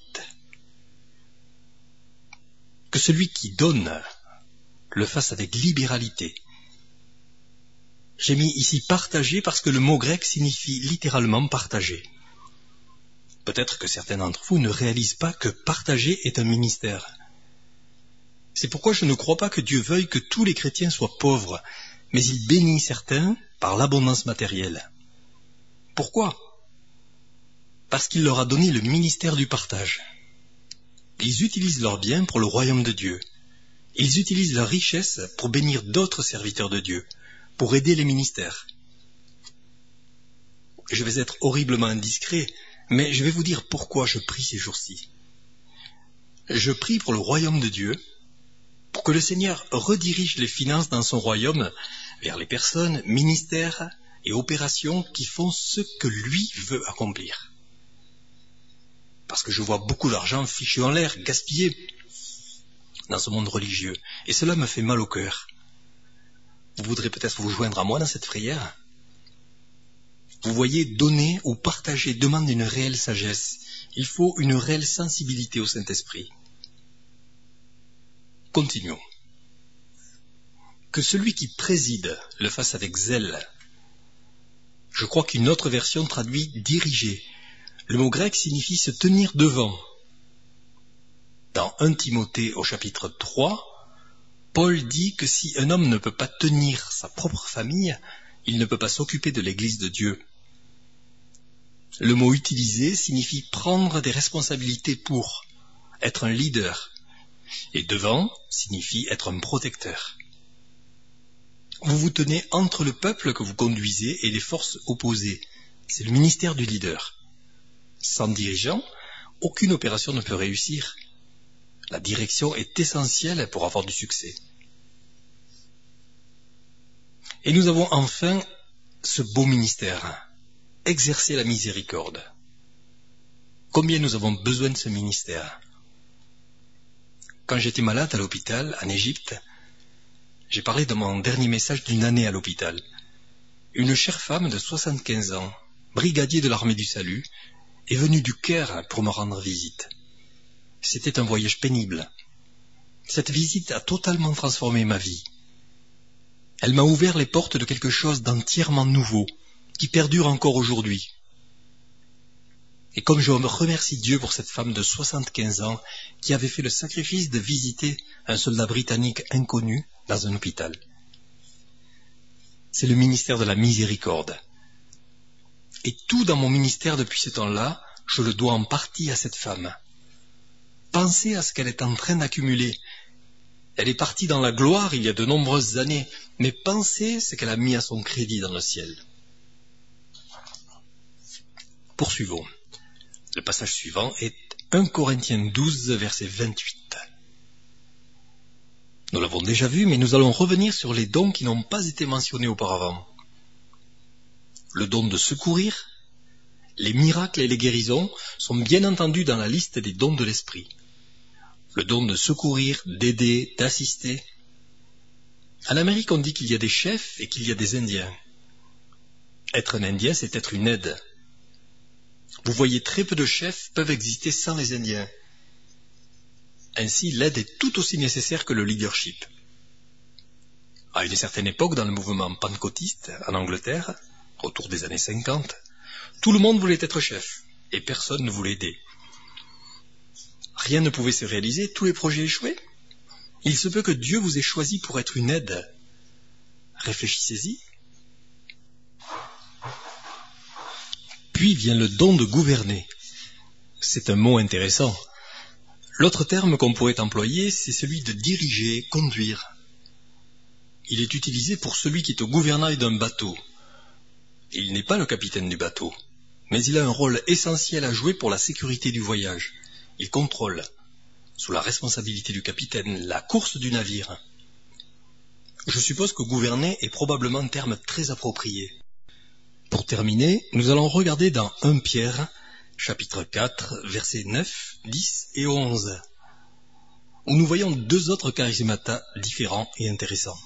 Que celui qui donne le fasse avec libéralité. J'ai mis ici partager parce que le mot grec signifie littéralement partager. Peut-être que certains d'entre vous ne réalisent pas que partager est un ministère. C'est pourquoi je ne crois pas que Dieu veuille que tous les chrétiens soient pauvres, mais il bénit certains par l'abondance matérielle. Pourquoi? Parce qu'il leur a donné le ministère du partage. Ils utilisent leurs biens pour le royaume de Dieu. Ils utilisent leur richesse pour bénir d'autres serviteurs de Dieu, pour aider les ministères. Je vais être horriblement indiscret, mais je vais vous dire pourquoi je prie ces jours-ci. Je prie pour le royaume de Dieu, pour que le Seigneur redirige les finances dans son royaume vers les personnes, ministères et opérations qui font ce que lui veut accomplir. Parce que je vois beaucoup d'argent fichu en l'air, gaspillé dans ce monde religieux, et cela me fait mal au cœur. Vous voudrez peut-être vous joindre à moi dans cette prière? Vous voyez, donner ou partager demande une réelle sagesse. Il faut une réelle sensibilité au Saint-Esprit. Continuons. Que celui qui préside le fasse avec zèle. Je crois qu'une autre version traduit diriger. Le mot grec signifie se tenir devant. Dans 1 Timothée au chapitre 3, Paul dit que si un homme ne peut pas tenir sa propre famille, il ne peut pas s'occuper de l'Église de Dieu. Le mot utilisé signifie prendre des responsabilités pour, être un leader. Et devant signifie être un protecteur. Vous vous tenez entre le peuple que vous conduisez et les forces opposées. C'est le ministère du leader. Sans dirigeant, aucune opération ne peut réussir. La direction est essentielle pour avoir du succès. Et nous avons enfin ce beau ministère, exercer la miséricorde. Combien nous avons besoin de ce ministère? Quand j'étais malade à l'hôpital, en Égypte, j'ai parlé dans mon dernier message d'une année à l'hôpital. Une chère femme de 75 ans, brigadier de l'armée du salut, est venue du Caire pour me rendre visite. C'était un voyage pénible. Cette visite a totalement transformé ma vie. Elle m'a ouvert les portes de quelque chose d'entièrement nouveau, qui perdure encore aujourd'hui. Et comme je remercie Dieu pour cette femme de 75 ans qui avait fait le sacrifice de visiter un soldat britannique inconnu dans un hôpital. C'est le ministère de la miséricorde. Et tout dans mon ministère depuis ce temps-là Je le dois en partie à cette femme. Pensez à ce qu'elle est en train d'accumuler. Elle est partie dans la gloire il y a de nombreuses années, mais pensez ce qu'elle a mis à son crédit dans le ciel. Poursuivons. Le passage suivant est 1 Corinthiens 12, verset 28. Nous l'avons déjà vu, mais nous allons revenir sur les dons qui n'ont pas été mentionnés auparavant. Le don de secourir, les miracles et les guérisons sont bien entendu dans la liste des dons de l'esprit. Le don de secourir, d'aider, d'assister. En Amérique, on dit qu'il y a des chefs et qu'il y a des Indiens. Être un Indien, c'est être une aide. Vous voyez, très peu de chefs peuvent exister sans les Indiens. Ainsi, l'aide est tout aussi nécessaire que le leadership. À une certaine époque, dans le mouvement pentecôtiste en Angleterre, autour des années 50, tout le monde voulait être chef, et personne ne voulait aider. Rien ne pouvait se réaliser, tous les projets échouaient. Il se peut que Dieu vous ait choisi pour être une aide. Réfléchissez-y. Puis vient le don de gouverner. C'est un mot intéressant. L'autre terme qu'on pourrait employer, c'est celui de diriger, conduire. Il est utilisé pour celui qui est au gouvernail d'un bateau. Il n'est pas le capitaine du bateau, mais il a un rôle essentiel à jouer pour la sécurité du voyage. Il contrôle, sous la responsabilité du capitaine, la course du navire. Je suppose que gouverner est probablement un terme très approprié. Pour terminer, nous allons regarder dans 1 Pierre, chapitre 4, versets 9, 10 et 11, où nous voyons deux autres charismata différents et intéressants.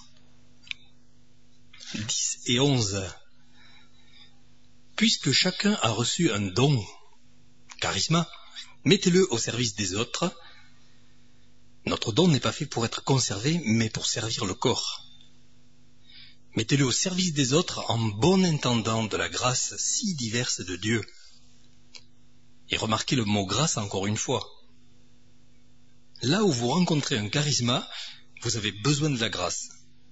10 et 11. Puisque chacun a reçu un don, charisma, mettez-le au service des autres. Notre don n'est pas fait pour être conservé, mais pour servir le corps. Mettez-le au service des autres en bon intendant de la grâce si diverse de Dieu. Et remarquez le mot grâce encore une fois. Là où vous rencontrez un charisme, vous avez besoin de la grâce.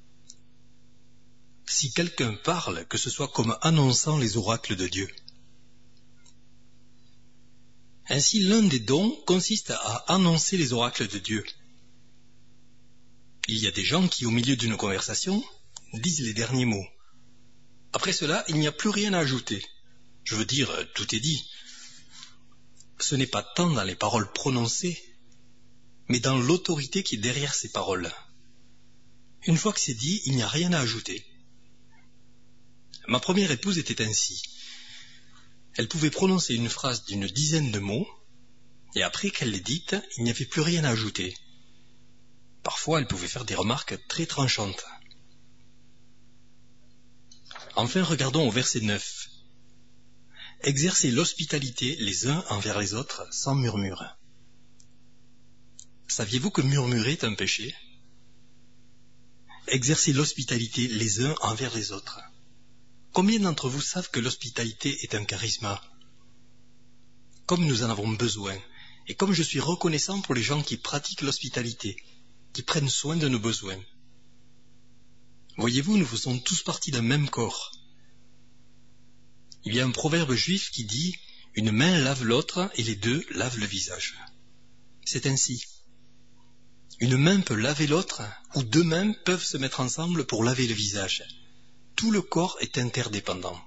Si quelqu'un parle, que ce soit comme annonçant les oracles de Dieu. Ainsi, l'un des dons consiste à annoncer les oracles de Dieu. Il y a des gens qui, au milieu d'une conversation, disent les derniers mots. Après cela, il n'y a plus rien à ajouter. Je veux dire, tout est dit. Ce n'est pas tant dans les paroles prononcées, mais dans l'autorité qui est derrière ces paroles. Une fois que c'est dit, il n'y a rien à ajouter. Ma première épouse était ainsi. Elle pouvait prononcer une phrase d'une dizaine de mots, et après qu'elle l'ait dite, il n'y avait plus rien à ajouter. Parfois, elle pouvait faire des remarques très tranchantes. Enfin, regardons au verset 9. Exercez l'hospitalité les uns envers les autres sans murmure. Saviez-vous que murmurer est un péché? Exercez l'hospitalité les uns envers les autres. Combien d'entre vous savent que l'hospitalité est un charisme? Comme nous en avons besoin, et comme je suis reconnaissant pour les gens qui pratiquent l'hospitalité, qui prennent soin de nos besoins. Voyez-vous, nous faisons tous partie d'un même corps. Il y a un proverbe juif qui dit « Une main lave l'autre et les deux lavent le visage ». C'est ainsi. Une main peut laver l'autre, ou deux mains peuvent se mettre ensemble pour laver le visage. Tout le corps est interdépendant.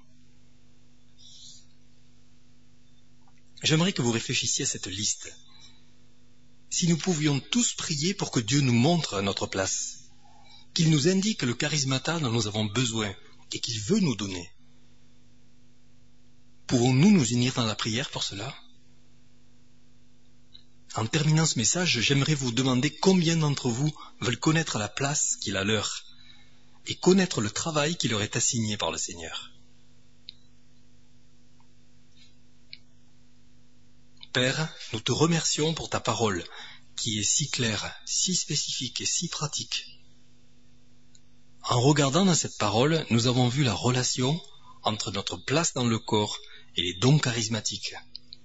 J'aimerais que vous réfléchissiez à cette liste. Si nous pouvions tous prier pour que Dieu nous montre notre place, qu'il nous indique le charismata dont nous avons besoin et qu'il veut nous donner, pouvons-nous nous unir dans la prière pour cela? En terminant ce message, j'aimerais vous demander combien d'entre vous veulent connaître la place qui est la leur et connaître le travail qui leur est assigné par le Seigneur. Père, nous te remercions pour ta parole, qui est si claire, si spécifique et si pratique. En regardant dans cette parole, nous avons vu la relation entre notre place dans le corps et les dons charismatiques.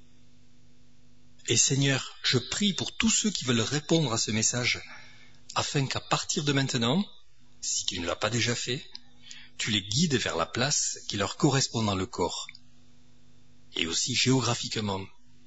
Et Seigneur, je prie pour tous ceux qui veulent répondre à ce message, afin qu'à partir de maintenant, si tu ne l'as pas déjà fait, tu les guides vers la place qui leur correspond dans le corps, et aussi géographiquement,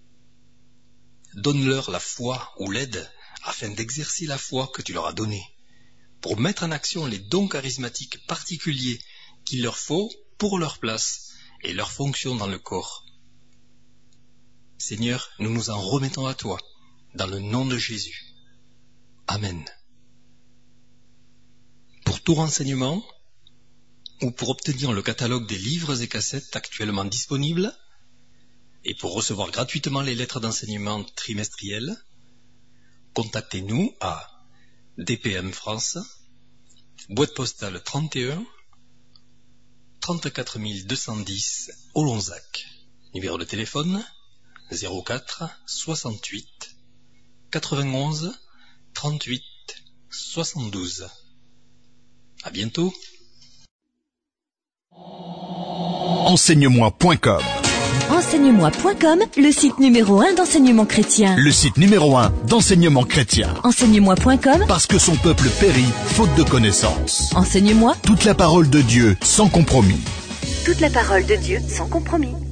donne-leur la foi ou l'aide afin d'exercer la foi que tu leur as donnée, pour mettre en action les dons charismatiques particuliers qu'il leur faut pour leur place et leur fonction dans le corps. Seigneur, nous nous en remettons à toi, dans le nom de Jésus. Amen. Pour tout renseignement, ou pour obtenir le catalogue des livres et cassettes actuellement disponibles, et pour recevoir gratuitement les lettres d'enseignement trimestrielles, contactez-nous à DPM France, boîte postale 31, 34 210 Olonzac. Numéro de téléphone 04 68 91 38 72. À bientôt. Enseigne-moi.com. Enseigne-moi.com, le site numéro 1 d'enseignement chrétien. Le site numéro 1 d'enseignement chrétien. Enseigne-moi.com, Parce que son peuple périt faute de connaissances. Enseigne-moi Toute la parole de Dieu sans compromis. toute la parole de Dieu sans compromis.